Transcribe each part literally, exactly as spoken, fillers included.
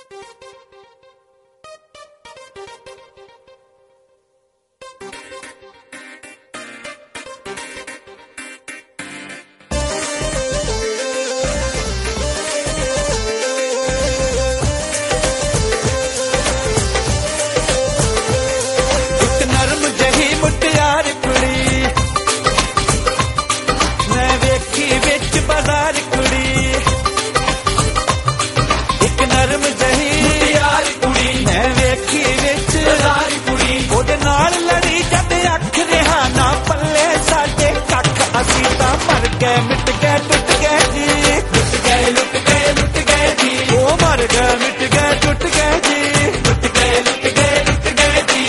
मिट गए टुट गए जी, लुट गए लुट गए लुट गए जी, वो मर गए मिट गए टुट गए जी, लुट गए लुट गए लुट गए जी।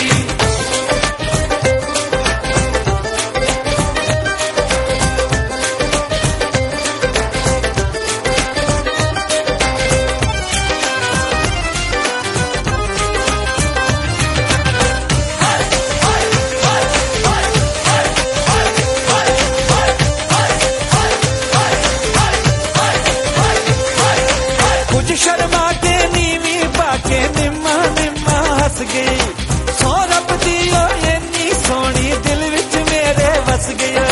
शर्मा के नीवी पाके निम्मा निम्मा हस गई, सौ रब दी इन्नी सोनी दिल विच मेरे वस गई।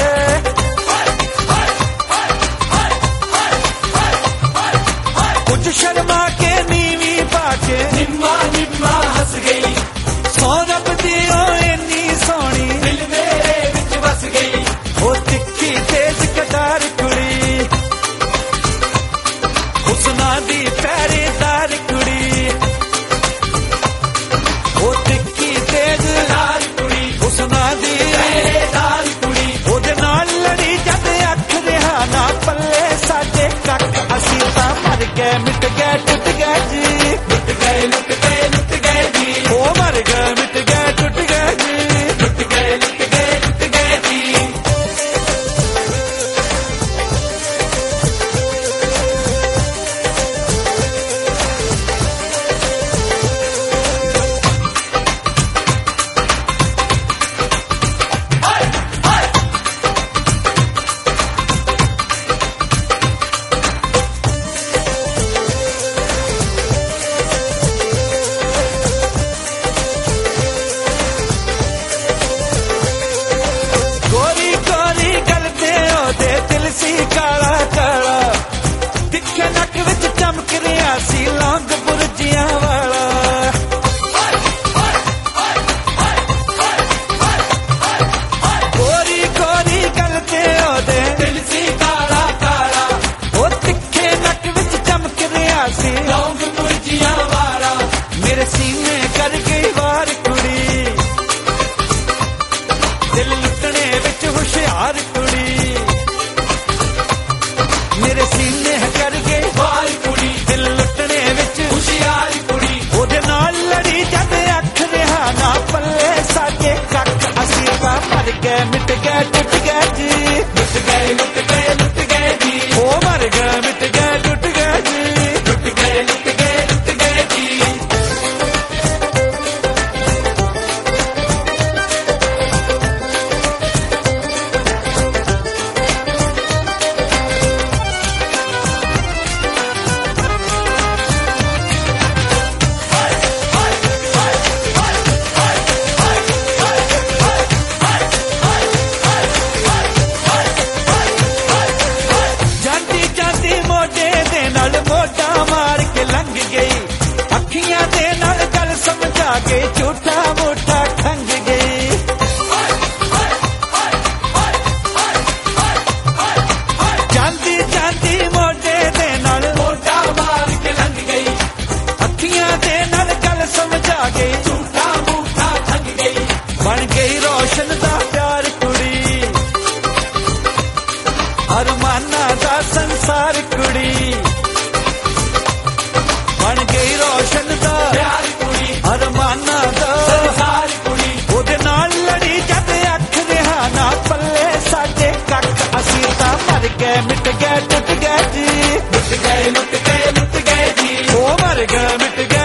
कुछ शर्मा के नीवी पाके निम्मा निम्मा हस गई, सौ रब दी इन्नी सोनी दिल मेरे विच वस गई। वो तिखी तेज कटार कुड़ी हुस्ना दी पहरेदार कुड़ी, वो तिखी तेज लाल कुड़ी हुस्ना दी पहरेदार कुड़ी, ओदे नाल लड़ी जद अख रिहा ना पल्ले साडे कख, असीं तां मर गए मिट गए टुट गए जी, लुट गए लुट गए लुट गए जी, ओ मर गए मिट गए टुट गए जी, लुट गए लुट गए लुट गए जी। काला काला तिखे नक विच चमक रिहा सी लौंग बुरजियां वाला, गोरी गोरी गल ते ओदे दिल सी काला काला, ओ तिखे नक विच चमक रिहा सी लौंग बुरजियां वाला। मेरे सीने कर गई वार कुड़ी, दिल लुटने विच हुशियार कुड़ी, मेरे सीने कर गए वार कुड़ी, दिल लुटने विच हुशियार कुड़ी, ओदे नाल लड़ी जद अख रिहा ना पल्ले साडे कख, असीं तां मर गए मिट गए टुट गए जी, लुट गए लुट गए लुट गए जी, ओ मर गए मिट गए टुट गए जी, लुट गए लुट गए लुट गए जी। मोटा मार के लंघ गई, अखियां दे नाल गल समझा के झूठा मोटा खंग गई। जांदी जांदी मोटे दे नाल मोटा मार के लंघ गई, अखियां दे नाल गल समझा के झूठा मोटा खंग गई। बन गई रोशन दा प्यार कुड़ी, अरमाना दा संसार कुड़ी, बन गई रोशन दा प्यार कुड़ी, अरमाना दा संसार कुड़ी, ओदे नाल लड़ी जद अख रिहा ना पल्ले साडे कख, असीं तां मर गए मिट गए टुट गए जी, लुट गए लुट गए लुट गए जी, ओ मर गए मिट गए